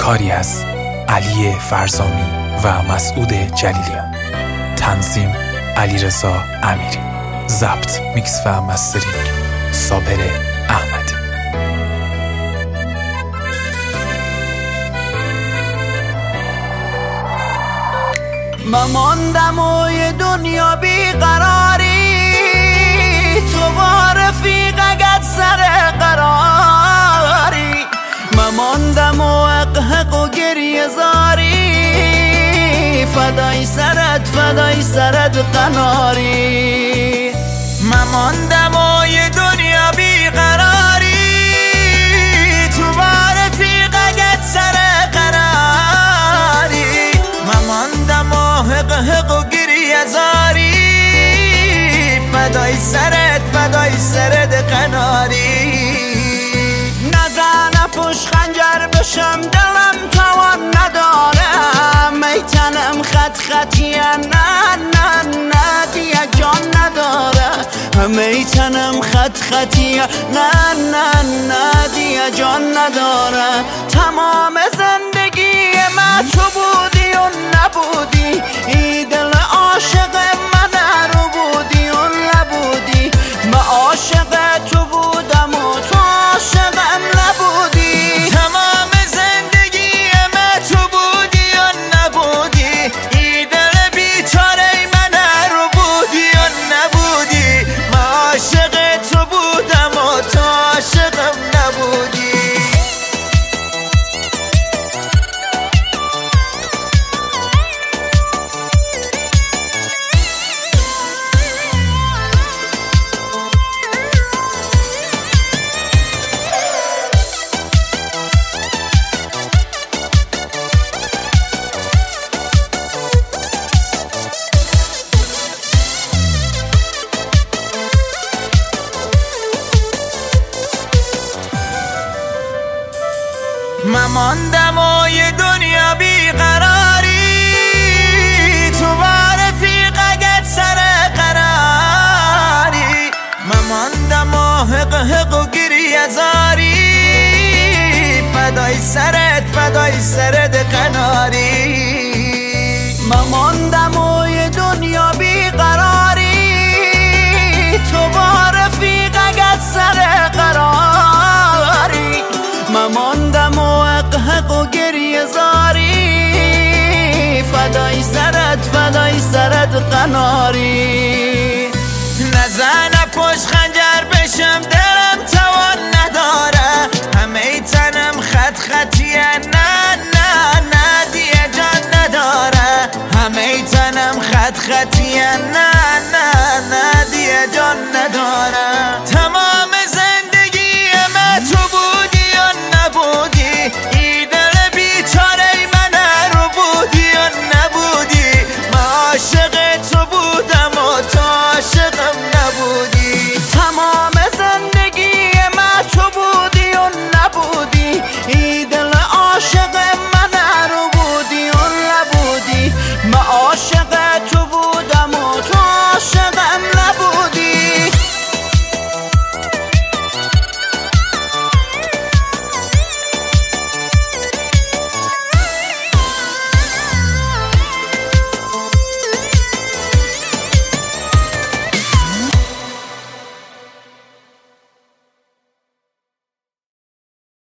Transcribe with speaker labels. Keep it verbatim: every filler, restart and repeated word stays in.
Speaker 1: کاری از علی فرزامی و مسعود جلیلیان. تنظیم علیرضا امیری. ضبط، میکس و مسترینگ صابر احمدی.
Speaker 2: من ماندم و یه دنیا بیقراری، تو با رفیقت سر قراری. من ماندم و حق و گریه زاری، فدای سرت فدای سرت قناری. من ماندم و یه دنیا بیقراری، تو با رفیقت سر قراری. من ماندم و حق حق و گریه زاری، فدای سرت فدای سرت قناری. نزنه پشت خنجر بشم دلم توان ندارم، میتنم خط خطیه نه نه نه دیگه جان نداره. میتنم خط خطیه نه نه نه دیگه جان نداره. تمام زندگی من تو بودی و نبودی، ای دل عاشق من رو بودی و نبودی. من عاشق تو بودم و تو عاشقم نبودی. تمام زندگی من تو بودی و نبودی، ای دل بیچاره من رو بودی و نبودی. من عاشق تو بودم و تو عاشقم نبودی. من ماندم و یه دنیا بیقراری، تو با رفیقت سر قراری. من ماندم و حق حق و گریه زاری، فدای سرت فدای سرت قناری. من ماندم و یه دنیا بیقراری، تو با رفیقت سر قراری. من ماندم و حق حق و گریه زاری، فدای سرت فدای سرت قناری. نزنه پشت خنجر بشم دلم توان نداره، همه تنم خط خطیه نه نه نه دیگه جان نداره. همه تنم خط خطیه نه نه نه دیگه جان نداره.